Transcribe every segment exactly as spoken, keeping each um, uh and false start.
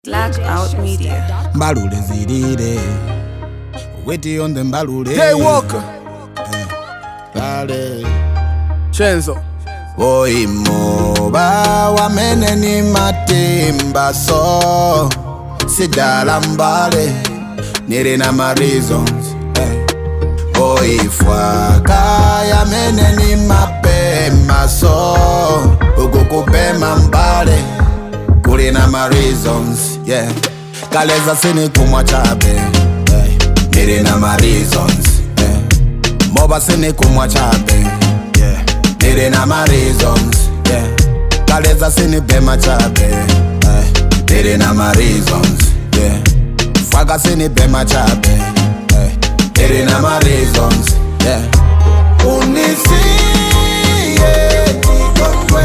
Blackout Media. Mbalule zilile Witi on the mbalule Jay Walker eh, Vale Chenzo Oi moba wamene ni matimba so Sidala mbale Niri na ma reasons eh. Oi fwaka ya mene ni mapema so Ukukupema mbale Kuli na ma reasons yeah. Kaleza sini kumwa chabe hey. Niri na ma reasons yeah. Moba sini kumwa chabe yeah. Niri na ma reasons yeah. Kaleza sini bema chabe hey. Niri na ma reasons yeah. Fwaga sini bema chabe hey. Niri na ma reasons yeah. Unisi yeah. Nikondwe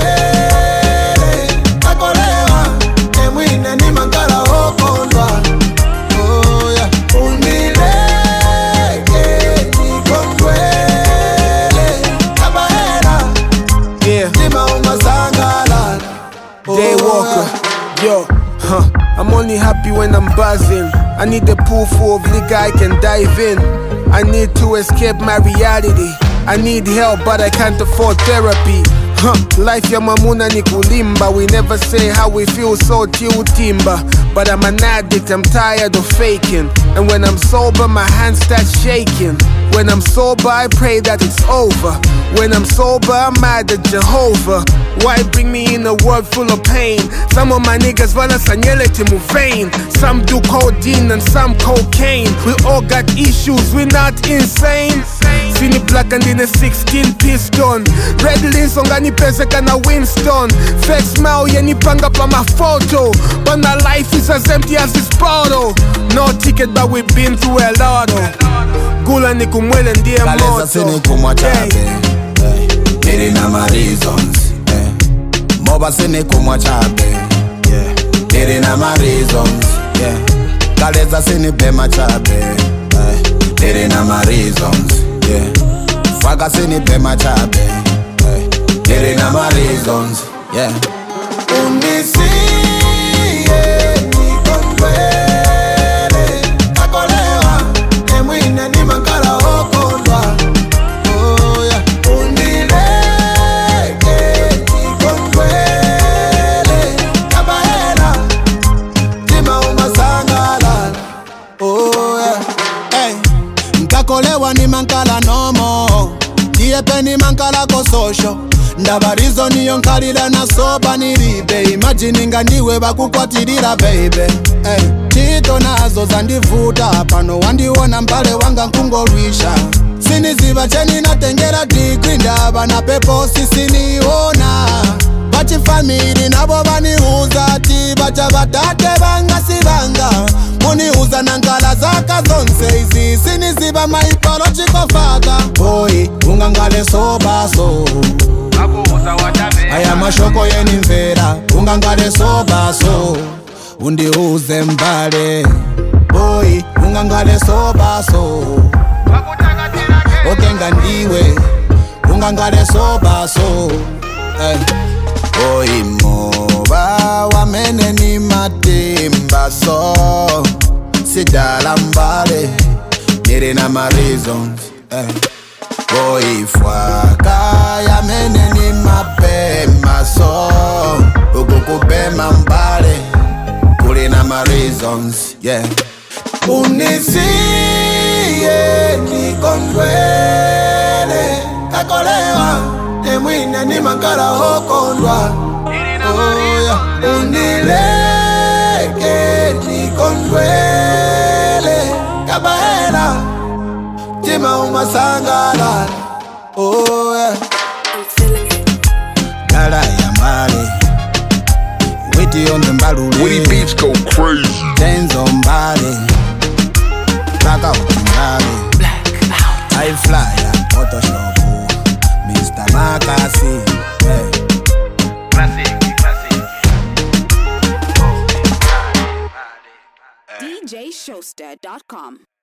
Jay Walker, yo, huh, I'm only happy when I'm buzzing. I need a pool full of liquor I can dive in. I need to escape my reality. I need help but I can't afford therapy. Huh, life ya mamuna ni kulimba. We never say how we feel so till timber. But I'm an addict, I'm tired of faking. And when I'm sober, my hands start shaking. When I'm sober, I pray that it's over. When I'm sober, I'm mad at Jehovah. Why bring me in a world full of pain? Some of my niggas wanna sanyele to vain. Some do codeine and some cocaine. We all got issues, we're not insane. Sini black and in a sixteen piston. Red lins ongani peseka na Winston. Fake smile yanipanga pa my photo. But my life is as empty as this bottle. No ticket but we've been through a lot. Gula ni kumwele ndiye moto. Kaleza sini kumwa chabe hey. Niri na ma reasons hey. Moba sini kumwa chabe yeah. Niri na ma reasons yeah. Kaleza sini bema chabe hey. Niri na ma reasons yeah. Fwaga sini bema chabe hey. Niri na ma reasons yeah. Unisi yeah. Nikondwe Kolewa ni mankala nomo Diepe ni mankala ko social Ndabarizo niyo nkalila na soba niribe Imagine nga ndiwe bakukwatirira baby hey. Chito nazo zandivuta Pano wandiwona mbale wanga nkungolwisha Siniziba cheni natengera degree Ndaba na pepo sisiniona Bachi family nabo baniuza Tibacha batate banga sibanga Uniuza nankala zaka zonse izi Siniziba my biological father Boy, ungangale soba so Aya mashoko yeni mvera Ungangale soba so Undiuze mbale Boy, ungangale soba so Okenga ndiwe Ungangale soba so hey. Boy moba wamene ni matimba so Sidala mbale Niri na ma reasons eh. Boy fwaka ya mene ni mapema so Ukukupema mbale Kuli na ma reasons yeah. Unisi yeah. Nikondwele Kakolewa Nemwine ni mankala okondwa oh, yeah. Unileke Nikondwele Kabaela Tima umasangala oh yeah. I'm feeling it. Gala ya mbale Witi on the mbalule Witty beats go crazy. Chenzo mbale Blackout mbale Blackout. I fly ya Photoshop Mister Makasi hey. Classic, classic D J Showster dot com